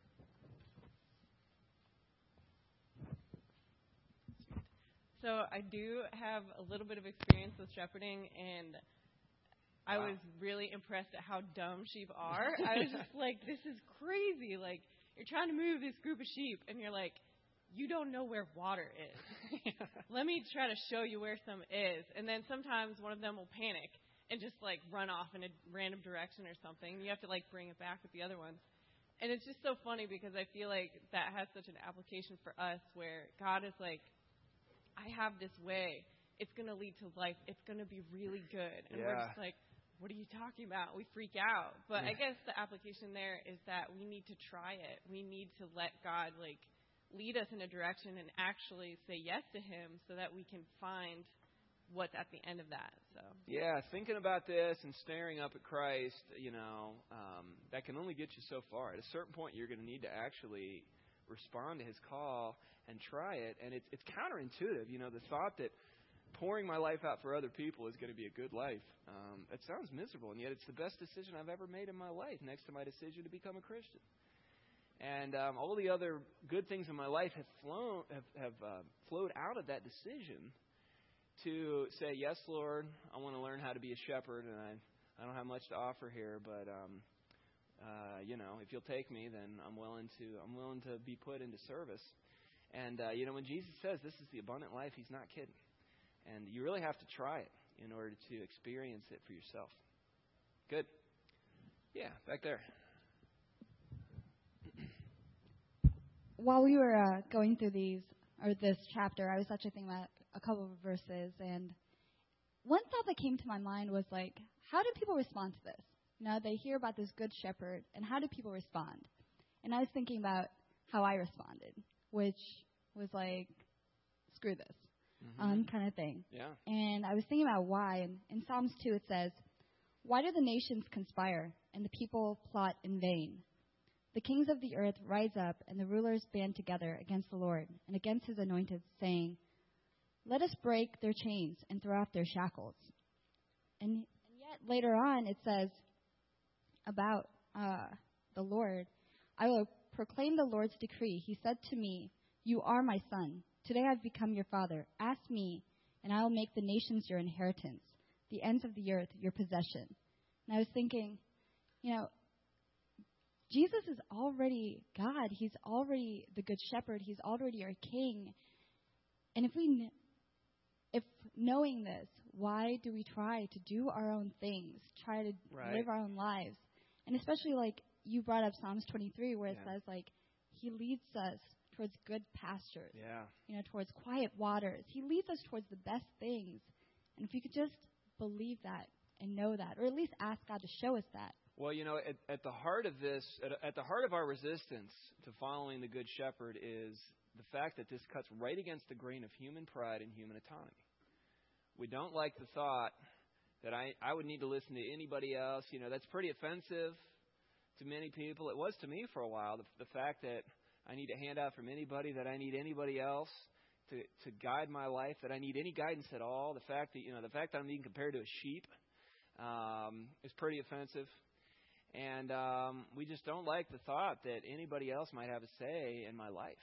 So I do have a little bit of experience with shepherding, and I wow. was really impressed at how dumb sheep are. I was just like, this is crazy. Like, you're trying to move this group of sheep, and you're like, you don't know where water is. yeah. Let me try to show you where some is. And then sometimes one of them will panic and just, like, run off in a random direction or something. You have to, like, bring it back with the other ones. And it's just so funny because I feel like that has such an application for us where God is like, I have this way. It's going to lead to life. It's going to be really good. And yeah. we're just like, what are you talking about? We freak out. But yeah. I guess the application there is that we need to try it. We need to let God, like, lead us in a direction and actually say yes to Him so that we can find what's at the end of that. So yeah, thinking about this and staring up at Christ, you know, um, that can only get you so far. At a certain point, you're going to need to actually respond to His call and try it. And it's, it's counterintuitive, you know, the thought that pouring my life out for other people is going to be a good life. Um, it sounds miserable, and yet it's the best decision I've ever made in my life next to my decision to become a Christian. And um, all the other good things in my life have flown, have, have uh, flowed out of that decision to say, yes, Lord, I want to learn how to be a shepherd, and I, I don't have much to offer here, but um, uh, you know, if you'll take me, then I'm willing to I'm willing to be put into service. And uh, you know, when Jesus says this is the abundant life, He's not kidding. And you really have to try it in order to experience it for yourself. Good. Yeah, back there. While we were uh, going through these or this chapter, I was actually thinking about a couple of verses, and one thought that came to my mind was like, how do people respond to this? You know, they hear about this good shepherd, and how do people respond? And I was thinking about how I responded, which was like, screw this. Mm-hmm. Um, kind of thing. Yeah. And I was thinking about why. And in Psalms two it says, why do the nations conspire and the people plot in vain. The kings of the earth rise up, and the rulers band together against the Lord and against his anointed, saying, let us break their chains and throw off their shackles. And, and yet later on it says about uh, the Lord, I will proclaim the Lord's decree. He said to me, you are my son. Today I've become your father. Ask me, and I will make the nations your inheritance, the ends of the earth your possession. And I was thinking, you know, Jesus is already God. He's already the good shepherd. He's already our king. And if we, if knowing this, why do we try to do our own things, try to right. live our own lives? And especially like you brought up Psalms twenty-three, where it yeah. says like he leads us towards good pastures, yeah. you know, towards quiet waters. He leads us towards the best things. And if we could just believe that and know that, or at least ask God to show us that. Well, you know, at, at the heart of this, at, at the heart of our resistance to following the Good Shepherd is the fact that this cuts right against the grain of human pride and human autonomy. We don't like the thought that I, I would need to listen to anybody else. You know, that's pretty offensive to many people. It was to me for a while, the, the fact that I need a handout from anybody, that I need anybody else to, to guide my life, that I need any guidance at all. The fact that, you know, the fact that I'm being compared to a sheep um, is pretty offensive. And um, we just don't like the thought that anybody else might have a say in my life.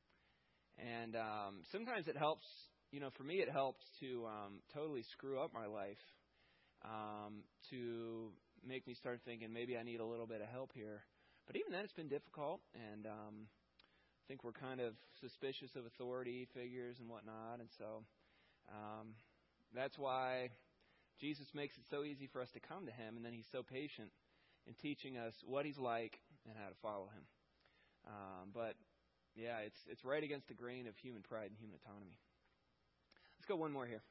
And um, sometimes it helps, you know, for me it helps to um, totally screw up my life, um, to make me start thinking maybe I need a little bit of help here. But even then it's been difficult, and um, I think we're kind of suspicious of authority figures and whatnot. And so um, that's why Jesus makes it so easy for us to come to him, and then he's so patient in teaching us what he's like and how to follow him. Um, but, yeah, it's it's right against the grain of human pride and human autonomy. Let's go one more here.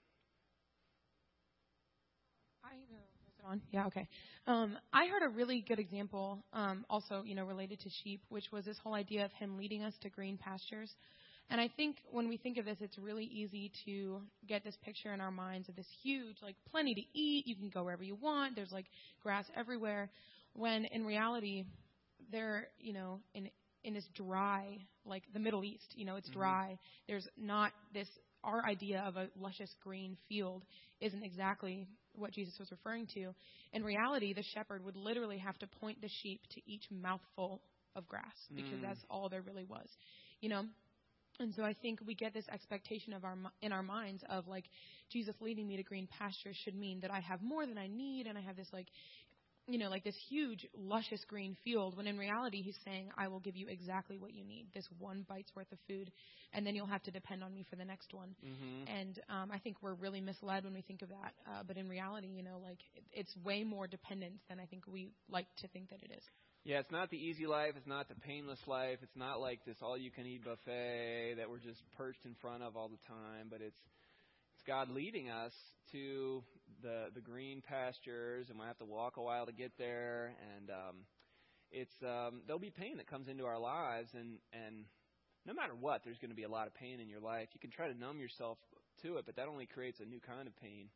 I know. Is it on? Yeah, okay. Um, I heard a really good example, um, also, you know, related to sheep, which was this whole idea of him leading us to green pastures. And I think when we think of this, it's really easy to get this picture in our minds of this huge, like, plenty to eat. You can go wherever you want. There's, like, grass everywhere. When in reality, they're, you know, in in this dry, like the Middle East, you know, it's Mm-hmm. dry. There's not this, our idea of a luscious green field isn't exactly what Jesus was referring to. In reality, the shepherd would literally have to point the sheep to each mouthful of grass because Mm. that's all there really was, you know. And so I think we get this expectation of our in our minds of, like, Jesus leading me to green pastures should mean that I have more than I need, and I have this, like, you know, like this huge, luscious green field, when in reality he's saying, I will give you exactly what you need, this one bite's worth of food, and then you'll have to depend on me for the next one. Mm-hmm. And um, I think we're really misled when we think of that. Uh, but in reality, you know, like it, it's way more dependent than I think we like to think that it is. Yeah, it's not the easy life. It's not the painless life. It's not like this all-you-can-eat buffet that we're just perched in front of all the time. But it's it's God leading us to the the green pastures, and we have to walk a while to get there. And um, it's um, there'll be pain that comes into our lives, and and no matter what, there's going to be a lot of pain in your life. You can try to numb yourself to it, but that only creates a new kind of pain.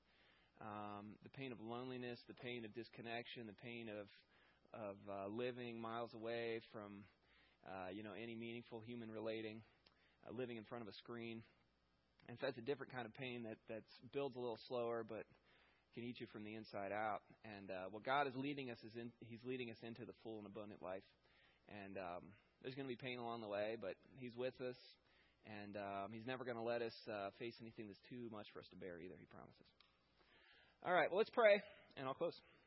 Um, the pain of loneliness, the pain of disconnection, the pain of of uh, living miles away from, uh, you know, any meaningful human relating, uh, living in front of a screen. And so that's a different kind of pain that that's builds a little slower, but can eat you from the inside out. And uh, what God is leading us is in, He's leading us into the full and abundant life. And um, there's going to be pain along the way, but He's with us, and um, He's never going to let us uh, face anything that's too much for us to bear either. He promises. All right, well, let's pray, and I'll close.